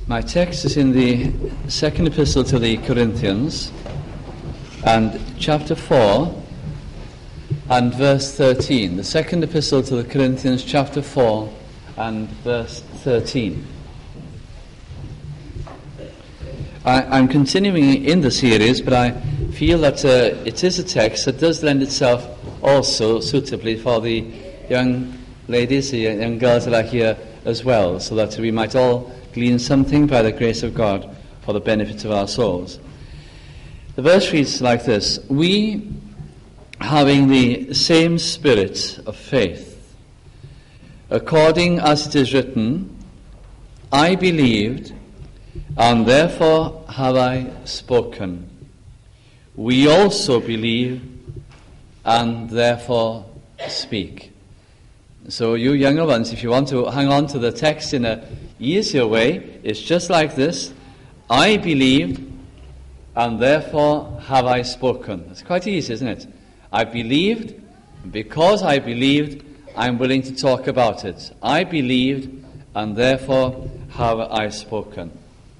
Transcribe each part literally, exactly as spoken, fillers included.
My text is in the second epistle to the Corinthians, and chapter four and verse thirteen. The second epistle to the Corinthians, chapter four and verse thirteen. I, I'm continuing in the series, but I feel that uh, it is a text that does lend itself also suitably for the young ladies, the young girls that are here as well, so that we might all glean something by the grace of God for the benefit of our souls. The verse reads like this: We, having the same spirit of faith, according as it is written, I believed, and therefore have I spoken. We also believe, and therefore speak. So you younger ones, if you want to hang on to the text in a easier way, it's just like this: I believed, and therefore have I spoken. It's quite easy, isn't it? I believed, and because I believed, I'm willing to talk about it. I believed, and therefore have I spoken.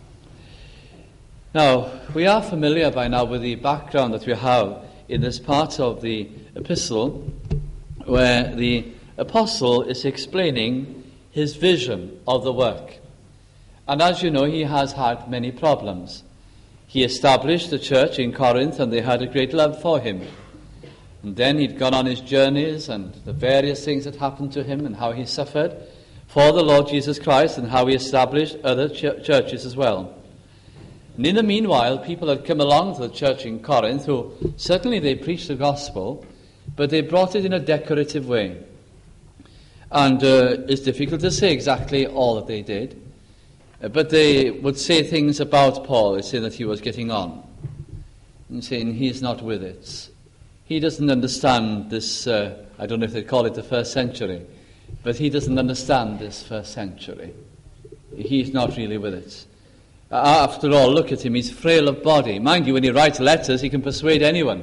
Now, we are familiar by now with the background that we have in this part of the epistle, where the apostle is explaining his vision of the work. And as you know, he has had many problems. He established the church in Corinth, and they had a great love for him. And then he'd gone on his journeys, and the various things that happened to him, and how he suffered for the Lord Jesus Christ, and how he established other ch- churches as well. And in the meanwhile, people had come along to the church in Corinth who, certainly they preached the gospel, but they brought it in a decorative way. And uh, it's difficult to say exactly all that they did, uh, but they would say things about Paul, saying that he was getting on, and saying he's not with it. He doesn't understand this, uh, I don't know if they call it the first century, but he doesn't understand this first century. He's not really with it. Uh, after all, look at him, he's frail of body. Mind you, when he writes letters, he can persuade anyone.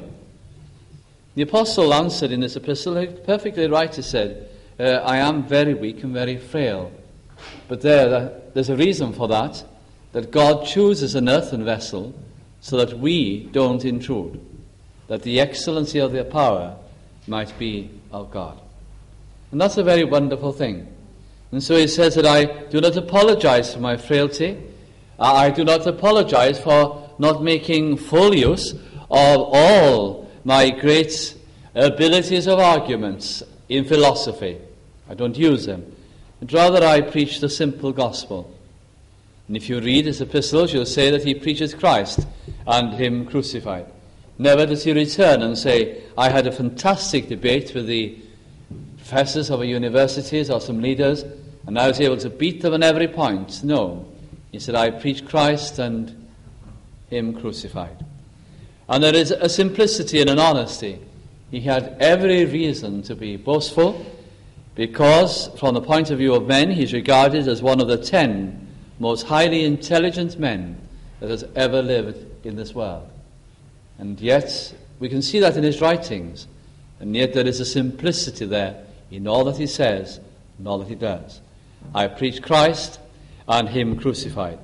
The apostle answered in this epistle, perfectly right, he said, Uh, I am very weak and very frail. But there, uh, there's a reason for that, that God chooses an earthen vessel so that we don't intrude, that the excellency of their power might be of God. And that's a very wonderful thing. And so he says that I do not apologize for my frailty. I do not apologize for not making full use of all my great abilities of arguments in philosophy. I don't use them. But rather I preach the simple gospel. And if you read his epistles, you'll say that he preaches Christ and him crucified. Never does he return and say, I had a fantastic debate with the professors of our universities or some leaders, and I was able to beat them on every point. No. He said, I preach Christ and him crucified. And there is a simplicity and an honesty. He had every reason to be boastful, because from the point of view of men, he's regarded as one of the ten most highly intelligent men that has ever lived in this world. And yet, we can see that in his writings, and yet there is a simplicity there in all that he says and all that he does. I preach Christ and him crucified.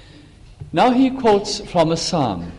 Now he quotes from a psalm.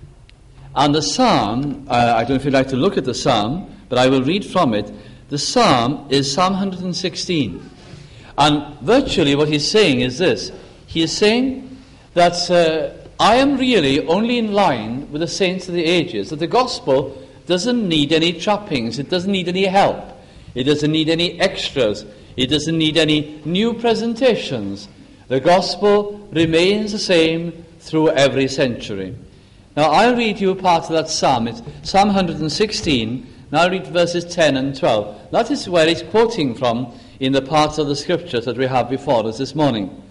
And the psalm, uh, I don't know if you'd like to look at the psalm, but I will read from it. The psalm is Psalm one hundred sixteen. And virtually what he's saying is this. He is saying that uh, I am really only in line with the saints of the ages, that the gospel doesn't need any trappings, it doesn't need any help, it doesn't need any extras, it doesn't need any new presentations. The gospel remains the same through every century. Now I'll read you a part of that psalm. It's Psalm one hundred sixteen, and I'll read verses ten and twelve. That is where he's quoting from in the parts of the scriptures that we have before us this morning.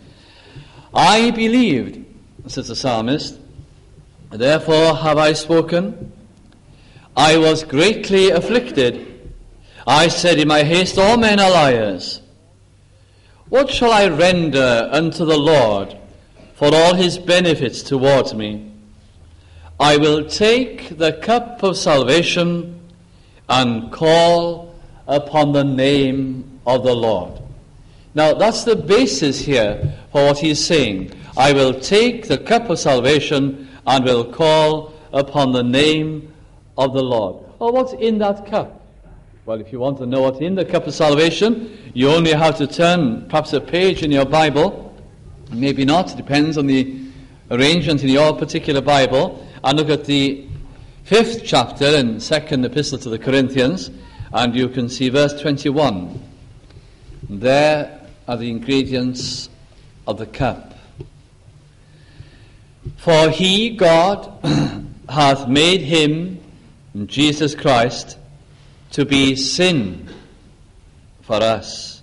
I believed, says the psalmist, therefore have I spoken. I was greatly afflicted. I said in my haste, all men are liars. What shall I render unto the Lord for all his benefits towards me? I will take the cup of salvation and call upon the name of the Lord. Now, that's the basis here for what he's saying. I will take the cup of salvation and will call upon the name of the Lord. Oh, what's in that cup? Well, if you want to know what's in the cup of salvation, you only have to turn perhaps a page in your Bible, maybe not, it depends on the arrangement in your particular Bible, and look at the fifth chapter in second epistle to the Corinthians, and you can see verse twenty-one. There are the ingredients of the cup. For he, God, hath made him, Jesus Christ, to be sin for us,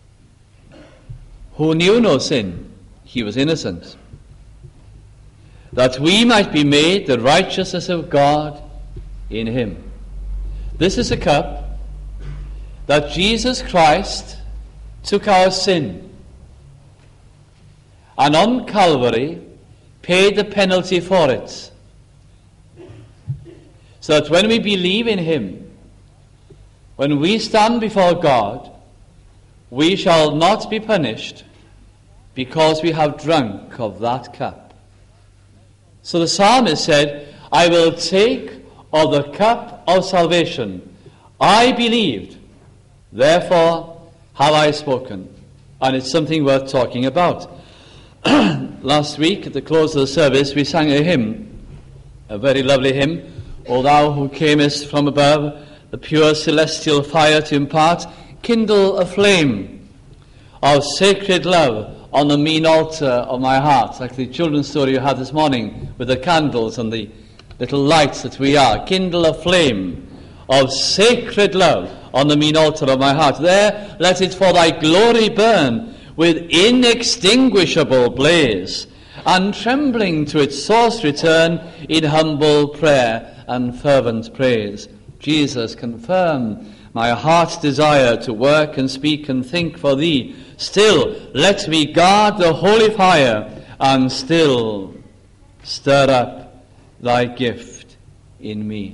who knew no sin, he was innocent, that we might be made the righteousness of God in him. This is a cup that Jesus Christ took our sin, and on Calvary paid the penalty for it, so that when we believe in him, when we stand before God, we shall not be punished because we have drunk of that cup. So the psalmist said, I will take of the cup of salvation. I believed, therefore have I spoken. And it's something worth talking about. Last week, at the close of the service, we sang a hymn, a very lovely hymn, O thou who camest from above, the pure celestial fire to impart, kindle a flame of sacred love on the mean altar of my heart, like the children's story you had this morning with the candles and the little lights that we are. Kindle a flame of sacred love on the mean altar of my heart. There let it for thy glory burn with inextinguishable blaze, and trembling to its source return in humble prayer and fervent praise. Jesus, confirm my heart's desire to work and speak and think for thee. Still, let me guard the holy fire, and still stir up thy gift in me.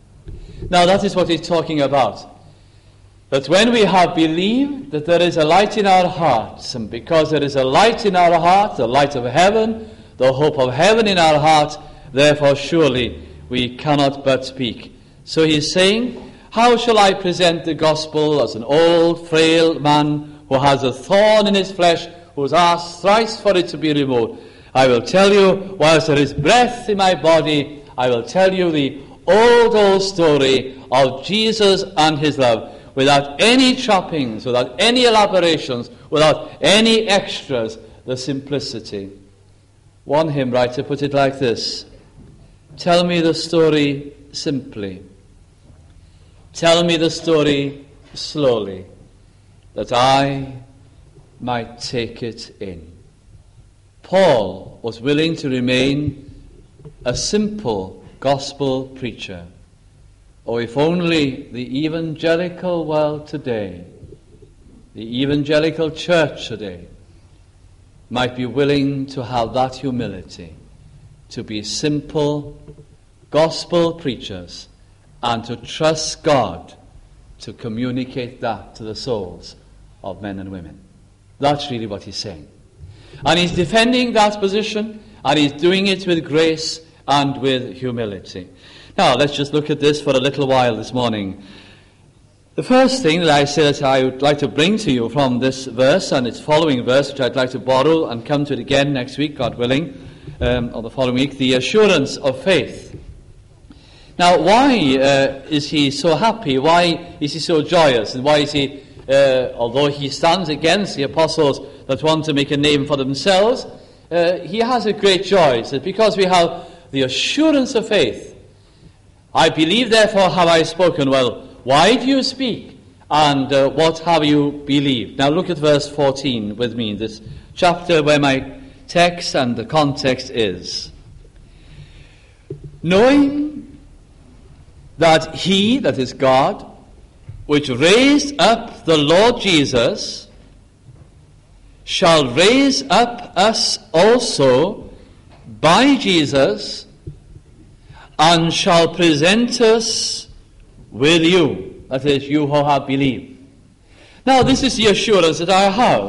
Now that is what he's talking about. That when we have believed that there is a light in our hearts, and because there is a light in our heart, the light of heaven, the hope of heaven in our heart, therefore surely we cannot but speak. So he's saying, how shall I present the gospel as an old, frail man who has a thorn in his flesh, who has asked thrice for it to be removed? I will tell you, whilst there is breath in my body, I will tell you the old, old story of Jesus and his love, without any trappings, without any elaborations, without any extras, the simplicity. One hymn writer put it like this: tell me the story simply. Tell me the story slowly, that I might take it in. Paul was willing to remain a simple gospel preacher. Oh, if only the evangelical world today, the evangelical church today, might be willing to have that humility, to be simple gospel preachers, and to trust God to communicate that to the souls of men and women. That's really what he's saying. And he's defending that position, and he's doing it with grace and with humility. Now, let's just look at this for a little while this morning. The first thing that I say that I would like to bring to you from this verse and its following verse, which I'd like to borrow and come to it again next week, God willing, um, or the following week, the assurance of faith. Now, why uh, is he so happy? Why is he so joyous? And why is he, uh, although he stands against the apostles that want to make a name for themselves, uh, he has a great joy. It's because we have the assurance of faith. I believe, therefore have I spoken. Well, why do you speak? And uh, what have you believed? Now look at verse fourteen with me, this chapter where my text and the context is. Knowing that he, that is God, which raised up the Lord Jesus, shall raise up us also by Jesus, and shall present us with you, that is, you who have believed. Now, this is the assurance that I have,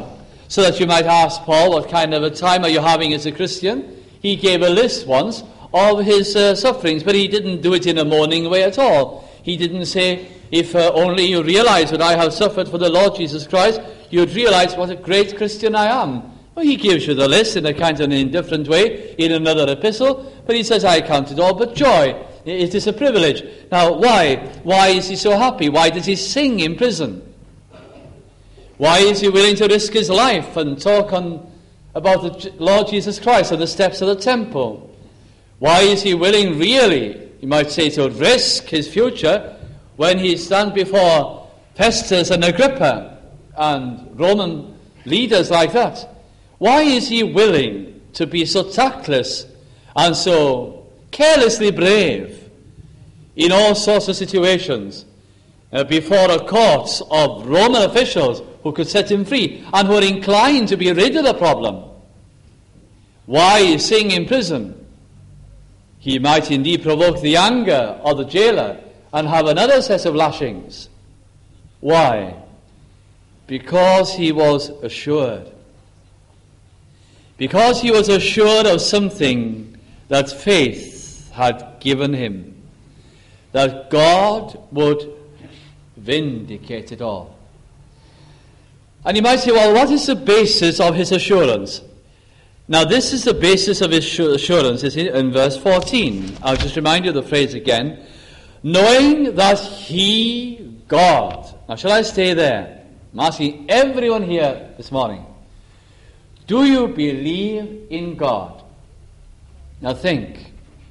so that you might ask Paul, what kind of a time are you having as a Christian? He gave a list once of his uh, sufferings, but he didn't do it in a mourning way at all. He didn't say, if uh, only you realize that I have suffered for the Lord Jesus Christ, you'd realize what a great Christian I am. Well, he gives you the list in a kind of an indifferent way in another epistle, but he says, I count it all but joy. It is a privilege. Now, why? Why is he so happy? Why does he sing in prison? Why is he willing to risk his life and talk on about the Lord Jesus Christ on the steps of the temple? Why is he willing, really, you might say, to risk his future when he stands before Festus and Agrippa and Roman leaders like that? Why is he willing to be so tactless and so carelessly brave in all sorts of situations uh, before a court of Roman officials who could set him free and who are inclined to be rid of the problem? Why sing in prison? He might indeed provoke the anger of the jailer and have another set of lashings. Why? Because he was assured. Because he was assured of something that faith had given him, that God would vindicate it all. And you might say, well, what is the basis of his assurance? Now, this is the basis of his assurance, is in verse fourteen. I'll just remind you of the phrase again. Knowing that he, God. Now, shall I stay there? I'm asking everyone here this morning. Do you believe in God? Now think.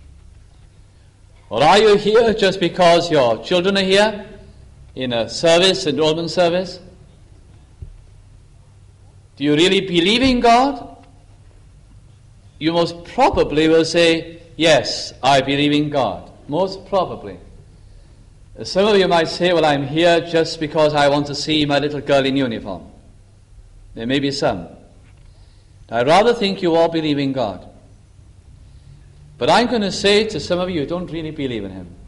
Or are you here just because your children are here in a service, enrollment service? Do you really believe in God? You most probably will say, yes, I believe in God. Most probably. Some of you might say, well, I'm here just because I want to see my little girl in uniform. There may be some. I rather think you all believe in God. But I'm going to say to some of you who don't really believe in him.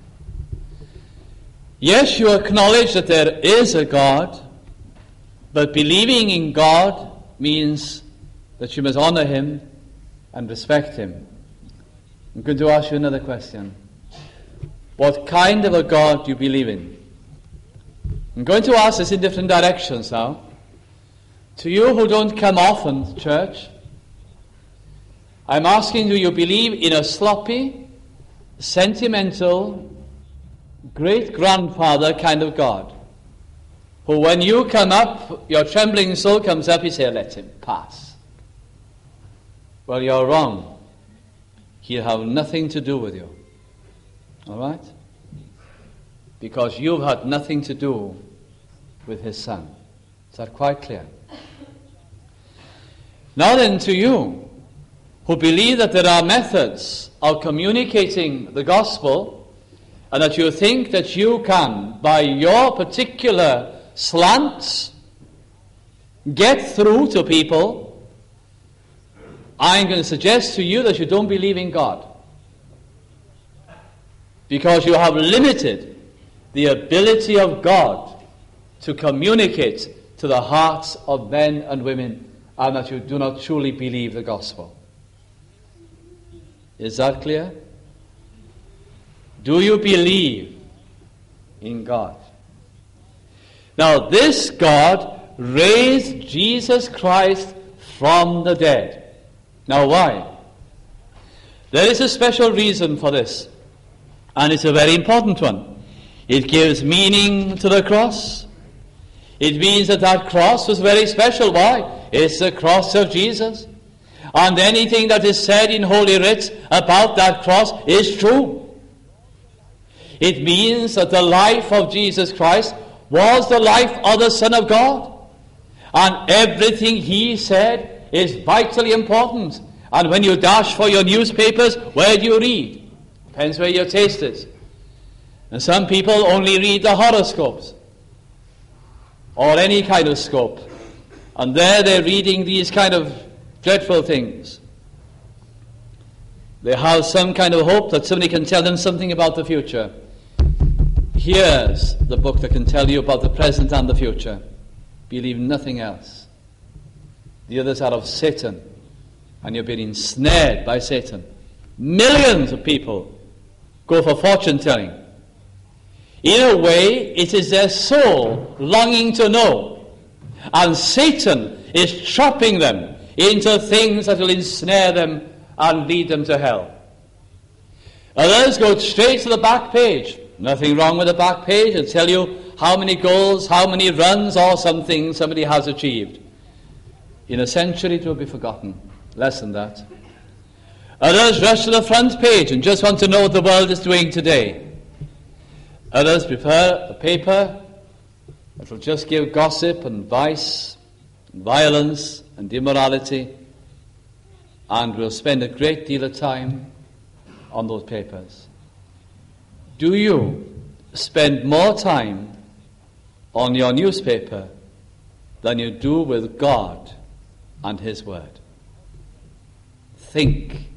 Yes, you acknowledge that there is a God, but believing in God means that you must honor him and respect him. I'm going to ask you another question. What kind of a God do you believe in? I'm going to ask this in different directions now. To you who don't come often to church, I'm asking, do you believe in a sloppy, sentimental, great-grandfather kind of God? Who when you come up, your trembling soul comes up, you say, let him pass. Well, you're wrong. He'll have nothing to do with you. All right? Because you've had nothing to do with his son. Is that quite clear? Now then, to you who believe that there are methods of communicating the gospel and that you think that you can, by your particular slants, get through to people, I'm going to suggest to you that you don't believe in God. Because you have limited the ability of God to communicate to the hearts of men and women, and that you do not truly believe the gospel. Is that clear? Do you believe in God? Now, this God raised Jesus Christ from the dead. Now, why? There is a special reason for this, and it's a very important one. It gives meaning to the cross. It means that that cross was very special. Why? It's the cross of Jesus. And anything that is said in Holy Writ about that cross is true. It means that the life of Jesus Christ was the life of the Son of God. And everything he said is vitally important. And when you dash for your newspapers, where do you read? Depends where your taste is. And some people only read the horoscopes, or any kind of scope. And there they're reading these kind of dreadful things. They have some kind of hope that somebody can tell them something about the future. Here's the book that can tell you about the present and the future. Believe nothing else. The others are of Satan. And you've been ensnared by Satan. Millions of people go for fortune-telling. In a way, it is their soul longing to know. And Satan is trapping them into things that will ensnare them and lead them to hell. Others go straight to the back page. Nothing wrong with the back page. It'll tell you how many goals, how many runs, or something somebody has achieved. In a century, it will be forgotten. Less than that. Others rush to the front page and just want to know what the world is doing today. Others prefer a paper that will just give gossip and vice, and violence and immorality, and will spend a great deal of time on those papers. Do you spend more time on your newspaper than you do with God and His Word? Think.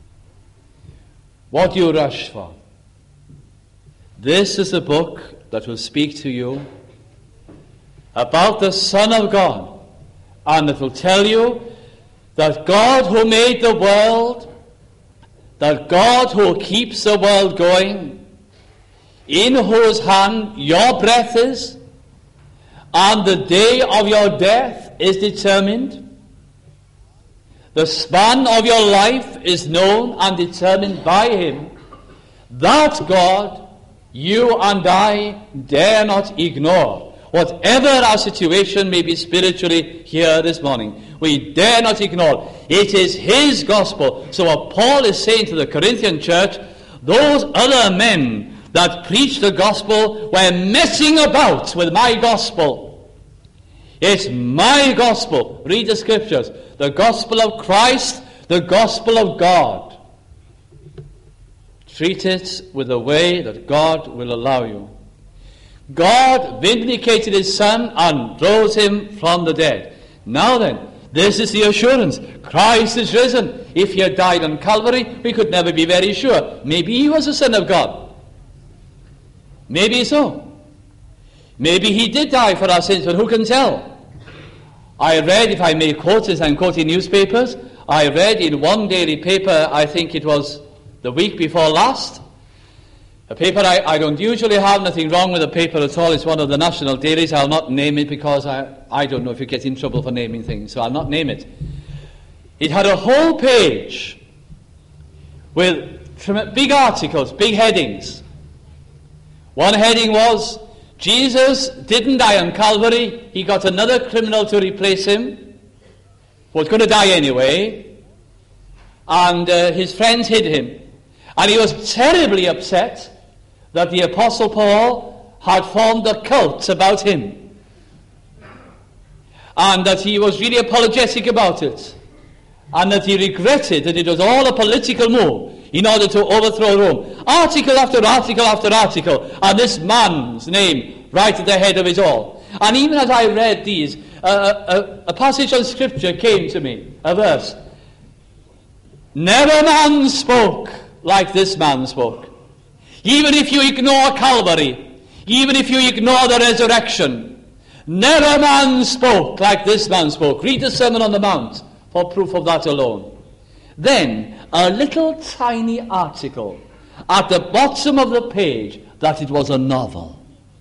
What do you rush for? This is a book that will speak to you about the Son of God, and it will tell you that God who made the world, that God who keeps the world going, in whose hand your breath is, and the day of your death is determined. The span of your life is known and determined by Him. That God, you and I dare not ignore. Whatever our situation may be spiritually here this morning, we dare not ignore. It is His gospel. So what Paul is saying to the Corinthian church, those other men that preach the gospel were messing about with my gospel. It's my gospel. Read the scriptures. The gospel of Christ, the gospel of God. Treat it with the way that God will allow you. God vindicated His Son and rose Him from the dead. Now then, this is the assurance. Christ is risen. If He had died on Calvary, we could never be very sure. Maybe He was the Son of God. Maybe so. Maybe He did die for our sins, but who can tell? I read, if I may quote this, I'm quoting newspapers, I read in one daily paper, I think it was the week before last, a paper I, I don't usually have, nothing wrong with the paper at all, it's one of the national dailies, I'll not name it because I, I don't know if you get in trouble for naming things, so I'll not name it. It had a whole page with big articles, big headings. One heading was, Jesus didn't die on Calvary, He got another criminal to replace Him, who was going to die anyway, and uh, his friends hid Him. And he was terribly upset that the Apostle Paul had formed a cult about Him, and that he was really apologetic about it, and that he regretted that it was all a political move in order to overthrow Rome. Article after article after article, and this man's name right at the head of it all. And even as I read these, uh, a, a passage of Scripture came to me, a verse. Never man spoke like this man spoke. Even if you ignore Calvary, even if you ignore the resurrection, never man spoke like this man spoke. Read the Sermon on the Mount for proof of that alone. Then, a little tiny article at the bottom of the page that it was a novel.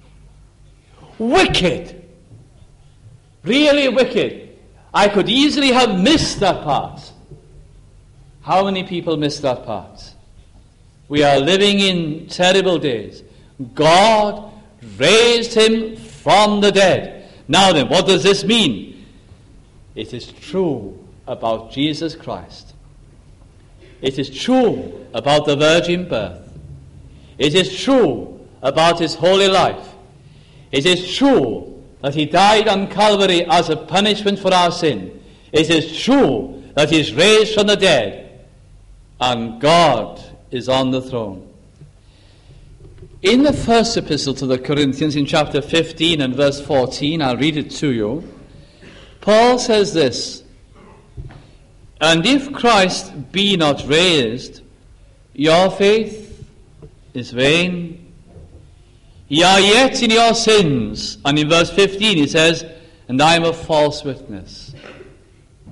Wicked. Really wicked. I could easily have missed that part. How many people missed that part? We are living in terrible days. God raised Him from the dead. Now then, what does this mean? It is true about Jesus Christ. It is true about the virgin birth. It is true about His holy life. It is true that He died on Calvary as a punishment for our sin. It is true that He is raised from the dead, and God is on the throne. In the first epistle to the Corinthians, in chapter fifteen and verse fourteen, I'll read it to you, Paul says this, and if Christ be not raised, your faith is vain. Ye are yet in your sins. And in verse fifteen he says, and I am a false witness.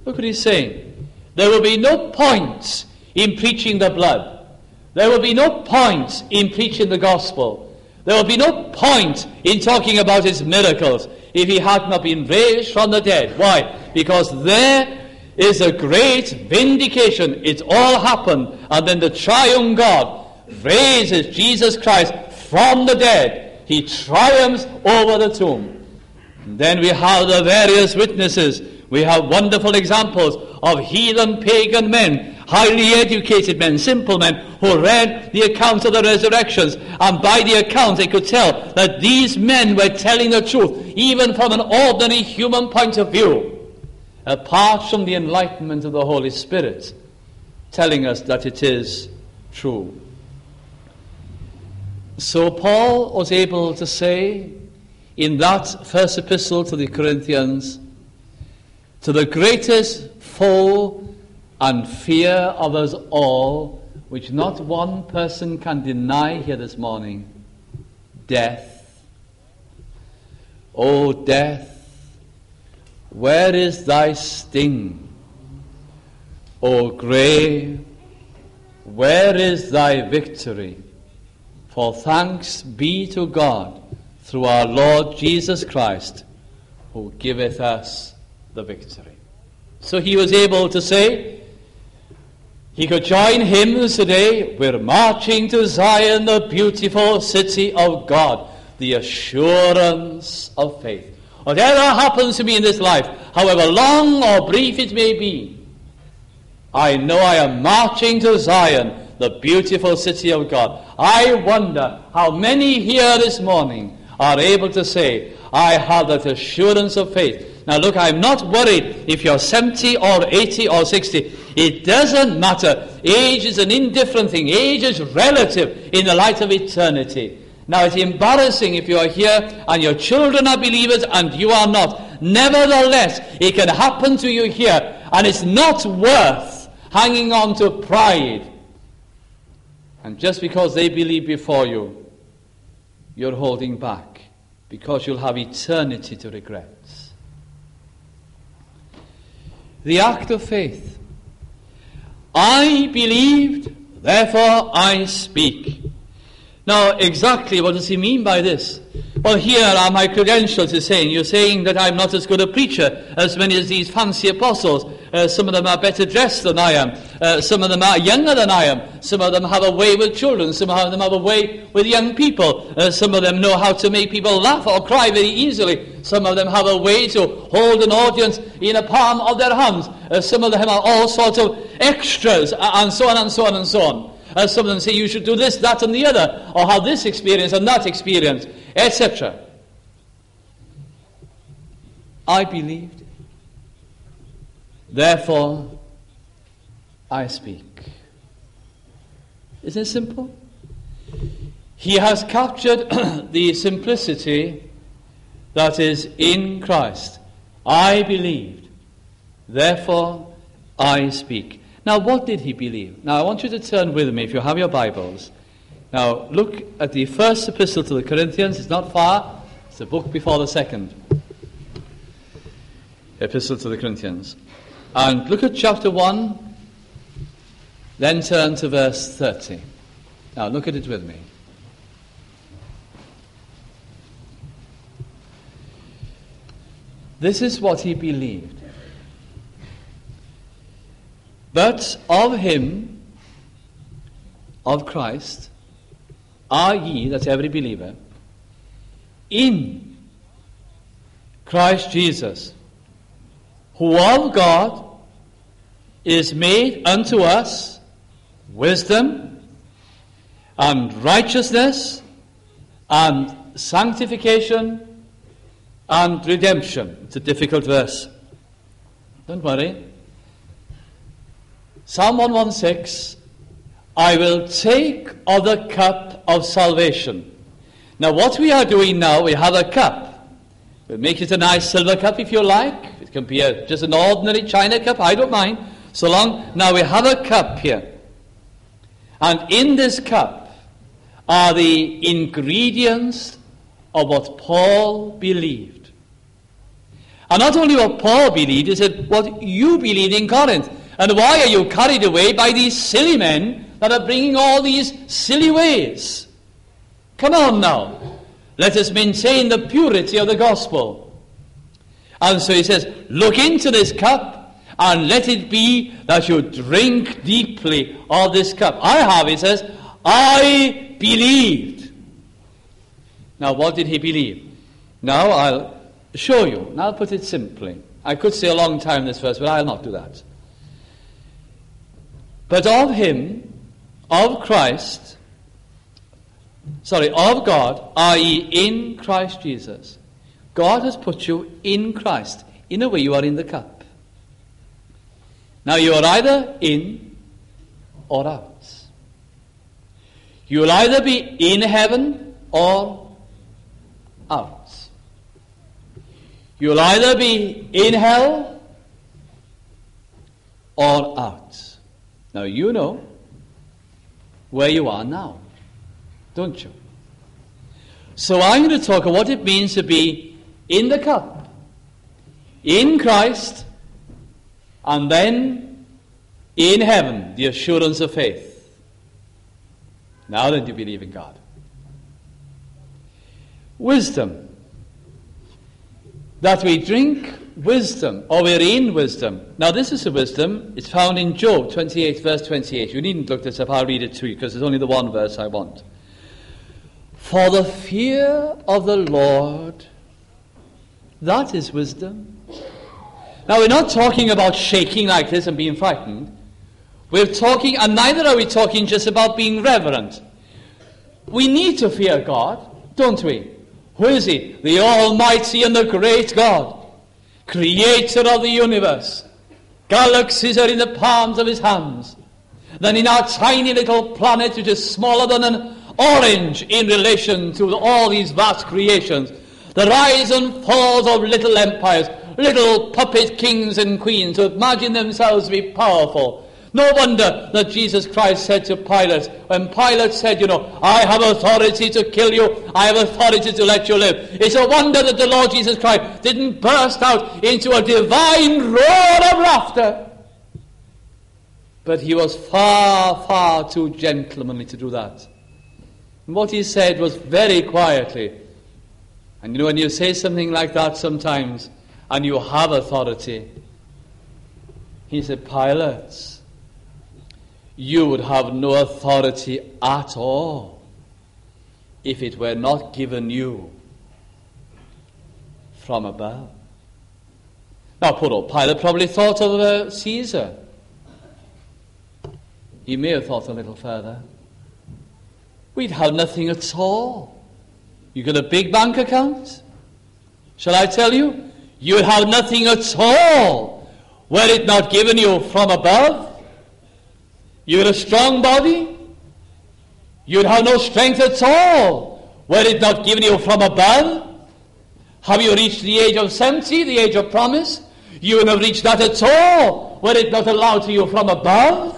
Look what he's saying. There will be no point in preaching the blood. There will be no point in preaching the gospel. There will be no point in talking about his miracles if he had not been raised from the dead. Why? Because there is a great vindication. It all happened, and then the triune God raises Jesus Christ from the dead. He triumphs over the tomb. And then we have the various witnesses. We have wonderful examples of heathen pagan men, highly educated men, simple men, who read the accounts of the resurrections, and by the accounts they could tell that these men were telling the truth, even from an ordinary human point of view, apart from the enlightenment of the Holy Spirit, telling us that it is true. So Paul was able to say in that first epistle to the Corinthians, to the greatest foe and fear of us all, which not one person can deny here this morning, death. O death, where is thy sting? O grave, where is thy victory? For thanks be to God through our Lord Jesus Christ, who giveth us the victory. So he was able to say, he could join hymns today, we're marching to Zion, the beautiful city of God, the assurance of faith. Whatever happens to me in this life, however long or brief it may be, I know I am marching to Zion, the beautiful city of God. I wonder how many here this morning are able to say, I have that assurance of faith. Now look, I'm not worried if you're seventy or eighty or sixty. It doesn't matter. Age is an indifferent thing. Age is relative in the light of eternity. Now it's embarrassing if you are here and your children are believers and you are not. Nevertheless, it can happen to you here, and it's not worth hanging on to pride. And just because they believe before you, you're holding back, because you'll have eternity to regret. The act of faith. I believed, therefore I speak. Now, exactly what does he mean by this? Well, here are my credentials, he's saying. You're saying that I'm not as good a preacher as many as these fancy apostles. Uh, some of them are better dressed than I am. Uh, some of them are younger than I am. Some of them have a way with children. Some of them have a way with young people. Uh, some of them know how to make people laugh or cry very easily. Some of them have a way to hold an audience in a palm of their hands. Uh, some of them are all sorts of extras, uh, and so on and so on and so on. Uh, some of them say you should do this, that and the other, or have this experience and that experience, et cetera. I believed, therefore I speak. Isn't it simple? He has captured the simplicity that is in Christ. I believed, therefore I speak. Now, what did he believe? Now, I want you to turn with me, if you have your Bibles. Now, look at the first epistle to the Corinthians. It's not far. It's the book before the second epistle to the Corinthians. And look at chapter one, then turn to verse thirty. Now, look at it with me. This is what he believed. But of him, of Christ, are ye, that's every believer, in Christ Jesus, who of God is made unto us wisdom and righteousness and sanctification and redemption. It's a difficult verse. Don't worry. Psalm one sixteen, I will take of the cup of salvation. Now what we are doing now, we have a cup. We'll make it a nice silver cup if you like. It can be a, just an ordinary china cup, I don't mind. So long, now we have a cup here. And in this cup are the ingredients of what Paul believed. And not only what Paul believed, he said, what you believed in Corinth. And why are you carried away by these silly men that are bringing all these silly ways? Come on now. Let us maintain the purity of the gospel. And so he says, look into this cup, and let it be that you drink deeply of this cup. I have, he says, I believed. Now, what did he believe? Now, I'll show you. And I'll put it simply. I could say a long time this verse, but I'll not do that. But of him, of Christ, sorry, of God, that is in Christ Jesus. God has put you in Christ. In a way, you are in the cup. Now, you are either in or out. You will either be in heaven or out. You will either be in hell or out. Now, you know where you are now, don't you? So I'm going to talk about what it means to be in the cup, in Christ, and then in heaven, the assurance of faith. Now then, do you believe in God? Wisdom. That we drink wisdom, or we're in wisdom. Now this is a wisdom, it's found in Job twenty-eight, verse twenty-eight. You needn't look this up, I'll read it to you, because it's only the one verse I want. For the fear of the Lord, that is wisdom. Now we're not talking about shaking like this and being frightened. We're talking, and neither are we talking just about being reverent. We need to fear God, don't we? Who is he? The Almighty and the great God, creator of the universe. Galaxies are in the palms of his hands. Then in our tiny little planet, which is smaller than an orange in relation to all these vast creations, the rise and falls of little empires, little puppet kings and queens who imagine themselves to be powerful. No wonder that Jesus Christ said to Pilate, when Pilate said, you know, I have authority to kill you, I have authority to let you live. It's a wonder that the Lord Jesus Christ didn't burst out into a divine roar of laughter. But he was far, far too gentlemanly to do that. And what he said was very quietly. And you know, when you say something like that sometimes, and you have authority, he said, Pilate, you would have no authority at all if it were not given you from above. Now, poor old Pilate probably thought of uh, Caesar. He may have thought a little further. We'd have nothing at all. You got a big bank account? Shall I tell you? You'd have nothing at all were it not given you from above. You got a strong body. You'd have no strength at all were it not given you from above. Have you reached the age of seventy, the age of promise? You wouldn't have reached that at all were it not allowed to you from above.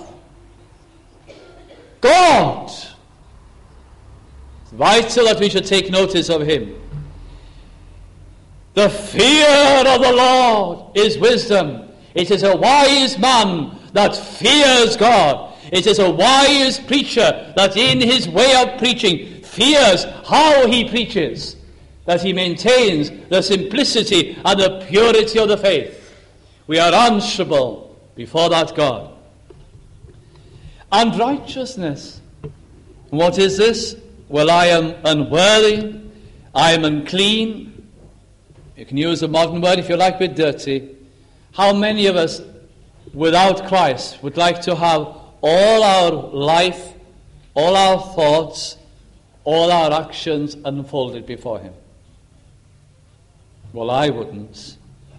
God. It's vital that we should take notice of him. The fear of the Lord is wisdom. It is a wise man that fears God. It is a wise preacher that in his way of preaching fears how he preaches, that he maintains the simplicity and the purity of the faith. We are answerable before that God. And righteousness. What is this? Well, I am unworthy. I am unclean. You can use a modern word if you like, but dirty. How many of us without Christ would like to have all our life, all our thoughts, all our actions unfolded before him? Well, I wouldn't.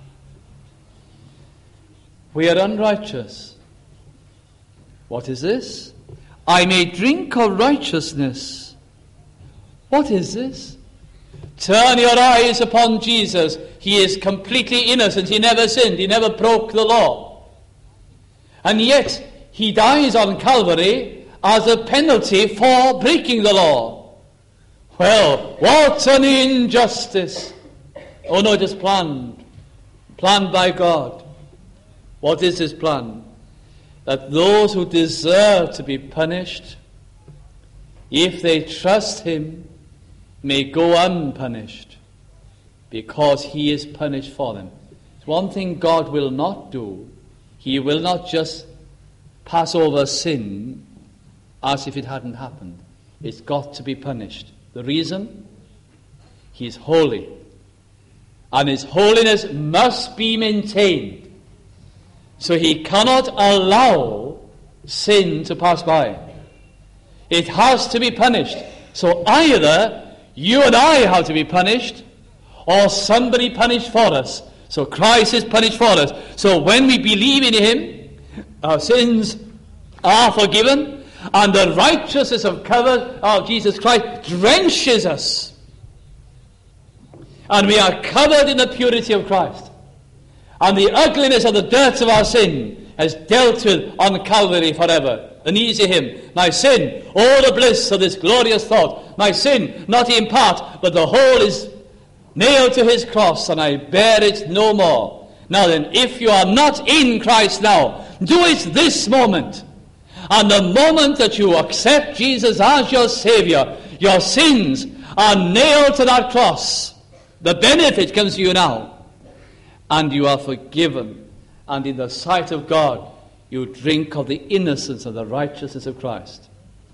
We are unrighteous. What is this? I may drink of righteousness. What is this? Turn your eyes upon Jesus. He is completely innocent. He never sinned. He never broke the law. And yet, he dies on Calvary as a penalty for breaking the law. Well, what an injustice. Oh no, it is planned planned by God. What is his plan? That those who deserve to be punished, if they trust him, may go unpunished, because he is punished for them. It's one thing God will not do. He will not just pass over sin as if it hadn't happened. It's got to be punished. The reason? He's holy. And his holiness must be maintained. So he cannot allow sin to pass by. It has to be punished. So either you and I have to be punished, or somebody punished for us. So Christ is punished for us. So when we believe in him, our sins are forgiven, and the righteousness of cover of Jesus Christ drenches us. And we are covered in the purity of Christ. And the ugliness of the dirt of our sin is dealt with on Calvary forever. An easy hymn. My sin, all the bliss of this glorious thought. My sin, not in part, but the whole is nailed to his cross, and I bear it no more. Now then, if you are not in Christ now, do it this moment. And the moment that you accept Jesus as your Savior, your sins are nailed to that cross. The benefit comes to you now. And you are forgiven. And in the sight of God, you drink of the innocence and the righteousness of Christ.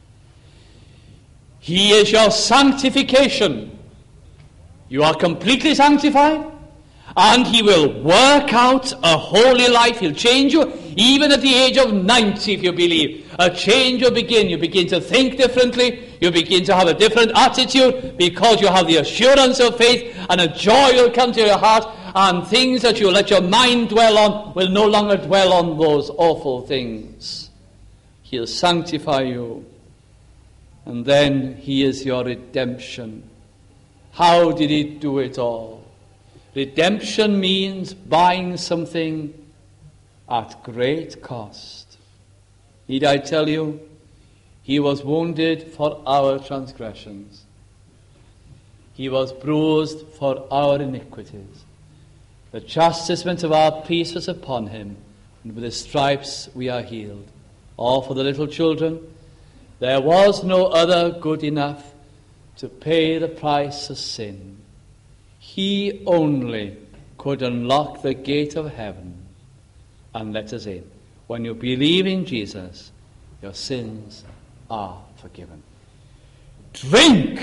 He is your sanctification. You are completely sanctified, and he will work out a holy life. He'll change you, even at the age of ninety, if you believe. A change will begin. You begin to think differently. You begin to have a different attitude, because you have the assurance of faith, and a joy will come to your heart, and things that you let your mind dwell on will no longer dwell on those awful things. He'll sanctify you, and then he is your redemption. How did he do it all? Redemption means buying something at great cost. Need I tell you, he was wounded for our transgressions. He was bruised for our iniquities. The chastisement of our peace was upon him, and with his stripes we are healed. Or for the little children, there was no other good enough to pay the price of sin. He only could unlock the gate of heaven and let us in. When you believe in Jesus, your sins are forgiven. Drink!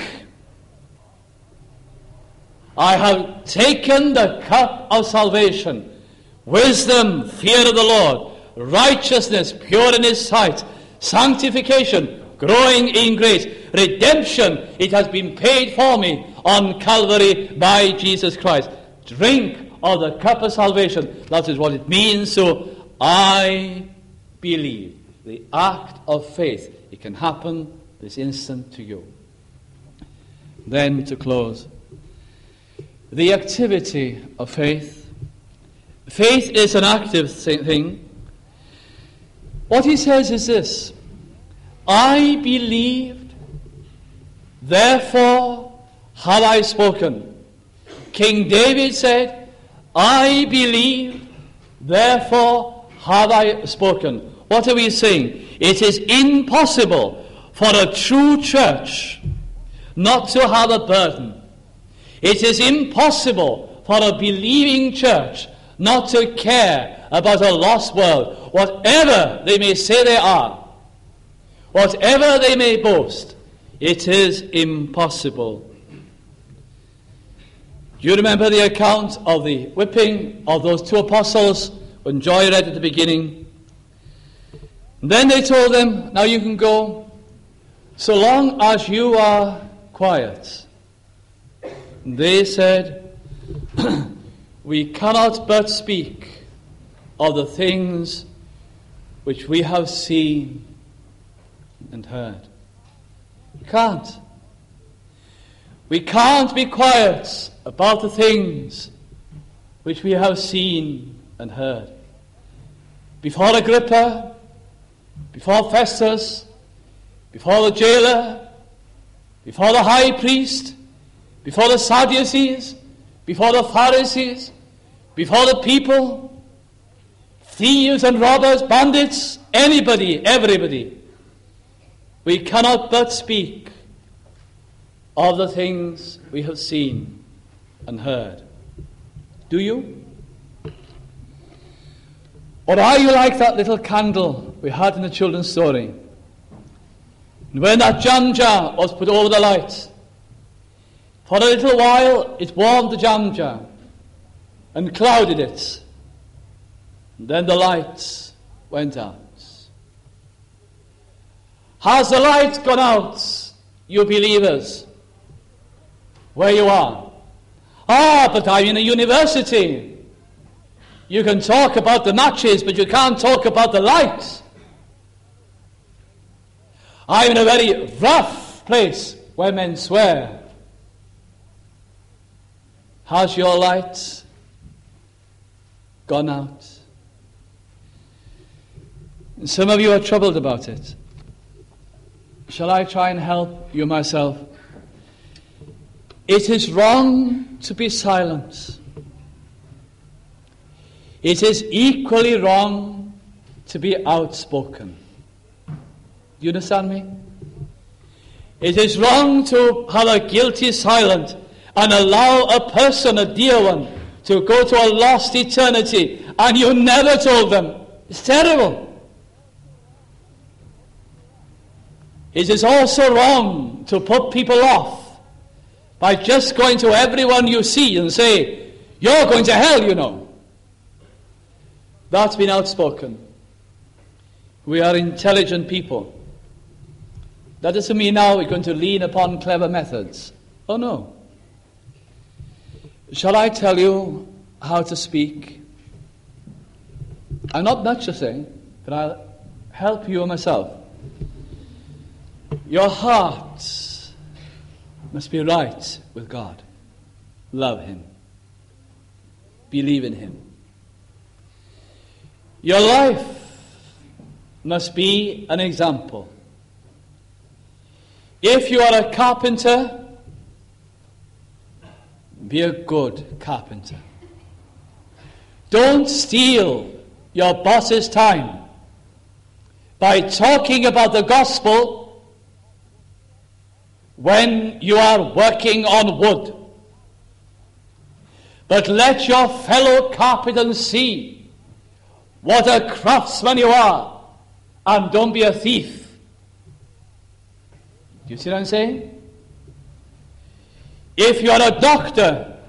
I have taken the cup of salvation, wisdom, fear of the Lord, righteousness, pure in his sight, sanctification, growing in grace, redemption. It has been paid for me on Calvary by Jesus Christ. Drink of the cup of salvation. That is what it means. So I believe. The act of faith. It can happen this instant to you. Then to close, the activity of faith. Faith is an active thing. What he says is this: I believed, therefore have I spoken. King David said, I believed, therefore have I spoken. What are we saying? It is impossible for a true church not to have a burden. It is impossible for a believing church not to care about a lost world, whatever they may say they are. Whatever they may boast, it is impossible. Do you remember the account of the whipping of those two apostles when Joy read at the beginning? And then they told them, now you can go, so long as you are quiet. And they said, we cannot but speak of the things which we have seen and heard. We can't. We can't be quiet about the things which we have seen and heard. Before Agrippa, before Festus, before the jailer, before the high priest, before the Sadducees, before the Pharisees, before the people, thieves and robbers, bandits, anybody, everybody. We cannot but speak of the things we have seen and heard. Do you? Or are you like that little candle we had in the children's story? And when that jam jar was put over the light, for a little while it warmed the jam jar and clouded it. And then the light went out. Has the light gone out, you believers, where you are? Ah, but I'm in a university. You can talk about the matches, but you can't talk about the light. I'm in a very rough place where men swear. Has your light gone out? And some of you are troubled about it. Shall I try and help you myself? It is wrong to be silent. It is equally wrong to be outspoken. Do you understand me? It is wrong to have a guilty silence and allow a person, a dear one, to go to a lost eternity and you never told them. It's terrible. It is also wrong to put people off by just going to everyone you see and say, you're going to hell, you know. That's been outspoken. We are intelligent people. That doesn't mean now we're going to lean upon clever methods. Oh no. Shall I tell you how to speak? I'm not much to say, but I'll help you myself. Your heart must be right with God. Love Him. Believe in Him. Your life must be an example. If you are a carpenter, be a good carpenter. Don't steal your boss's time by talking about the gospel when you are working on wood. But let your fellow carpenters see what a craftsman you are, and don't be a thief. Do you see what I'm saying? If you're a doctor,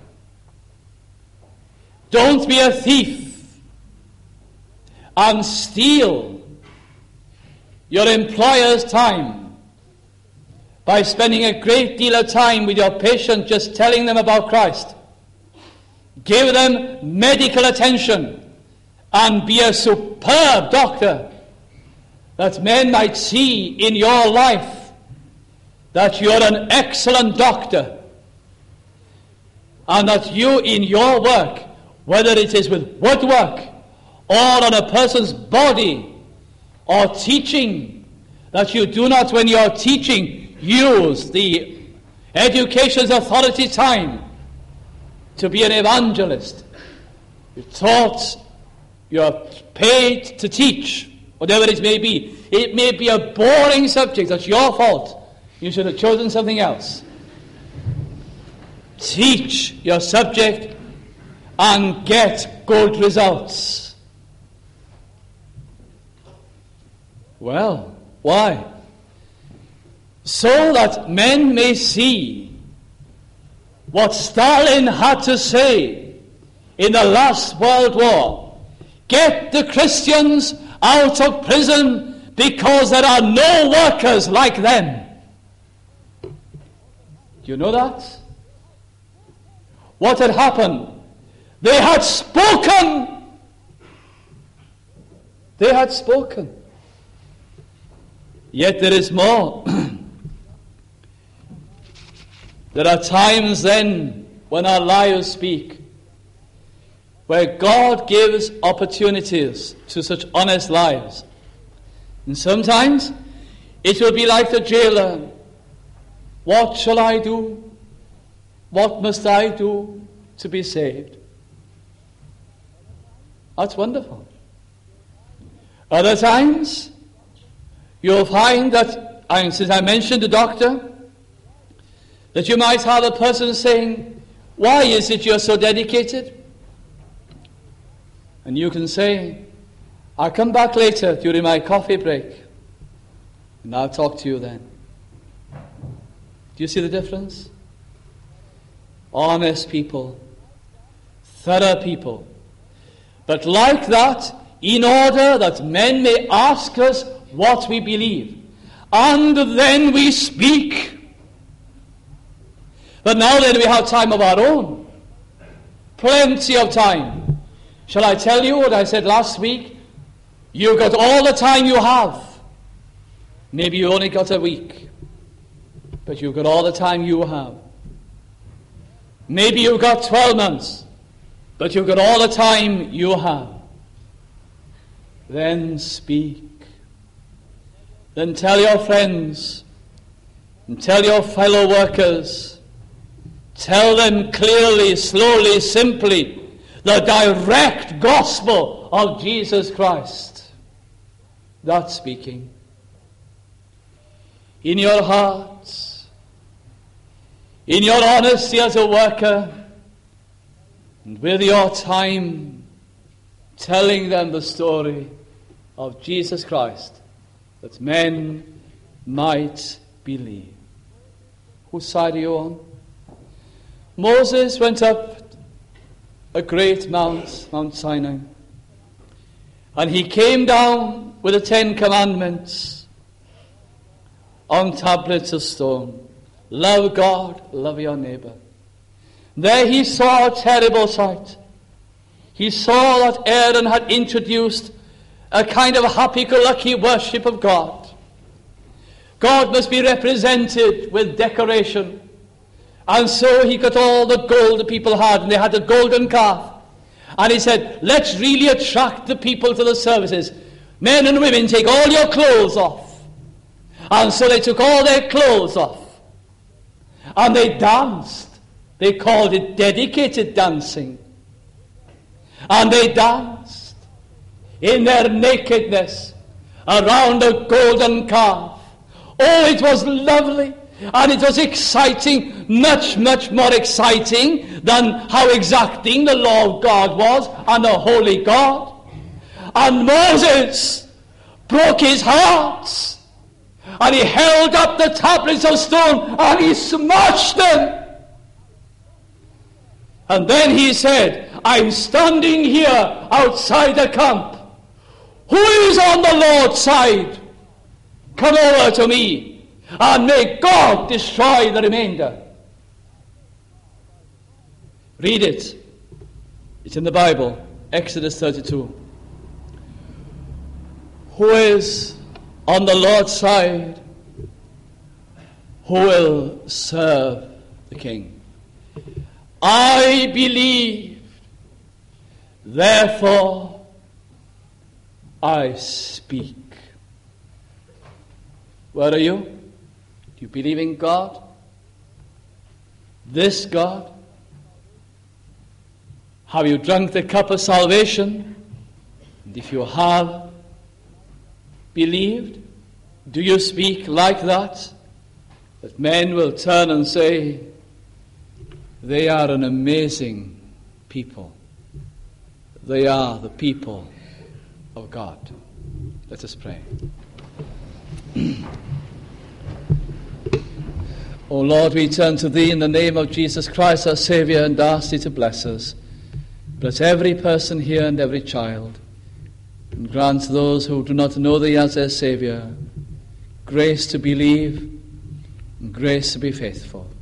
don't be a thief and steal your employer's time by spending a great deal of time with your patient just telling them about Christ. Give them medical attention and be a superb doctor, that men might see in your life that you're an excellent doctor, and that you in your work, whether it is with woodwork or on a person's body or teaching, that you do not, when you're teaching, use the education's authority time to be an evangelist. You're taught, you're paid to teach, whatever it may be. It may be a boring subject, that's your fault. You should have chosen something else. Teach your subject and get good results. Well, why? So that men may see what Stalin had to say in the last World War. Get the Christians out of prison because there are no workers like them. Do you know that? What had happened? They had spoken. They had spoken. Yet there is more. There are times then when our lives speak, where God gives opportunities to such honest lives. And sometimes it will be like the jailer. What shall I do? What must I do to be saved? That's wonderful. Other times, you'll find that, and since I mentioned the doctor, that you might have a person saying, why is it you're so dedicated? And you can say, I'll come back later during my coffee break, and I'll talk to you then. Do you see the difference? Honest people, thorough people. But like that, in order that men may ask us what we believe, and then we speak. But now then we have time of our own. Plenty of time. Shall I tell you what I said last week? You've got all the time you have. Maybe you only got a week. But you've got all the time you have. Maybe you've got twelve months. But you've got all the time you have. Then speak. Then tell your friends. And tell your fellow workers. Tell them clearly, slowly, simply, the direct gospel of Jesus Christ. That's speaking. In your hearts, in your honesty as a worker, and with your time, telling them the story of Jesus Christ, that men might believe. Whose side are you on? Moses went up a great mount, Mount Sinai, and he came down with the Ten Commandments on tablets of stone. Love God, love your neighbor. There he saw a terrible sight. He saw that Aaron had introduced a kind of happy-go-lucky worship of God. God must be represented with decoration. And so he got all the gold the people had, and they had a golden calf. And he said, let's really attract the people to the services. Men and women, take all your clothes off. And so they took all their clothes off. And they danced. They called it dedicated dancing. And they danced in their nakedness around a golden calf. Oh, it was lovely. And it was exciting, much, much more exciting than how exacting the law of God was and the holy God. And Moses broke his heart, and he held up the tablets of stone and he smashed them. And then he said, I'm standing here outside the camp. Who is on the Lord's side? Come over to me, and may God destroy the remainder. Read it. It's in the Bible, Exodus thirty-two. Who is on the Lord's side? Who will serve the king? I believe, therefore I speak. Where are you? Do you believe in God? This God? Have you drunk the cup of salvation? And if you have believed, do you speak like that? That men will turn and say, they are an amazing people. They are the people of God. Let us pray. O Lord, we turn to Thee in the name of Jesus Christ, our Saviour, and ask Thee to bless us. Bless every person here and every child, and grant those who do not know Thee as their Saviour grace to believe and grace to be faithful.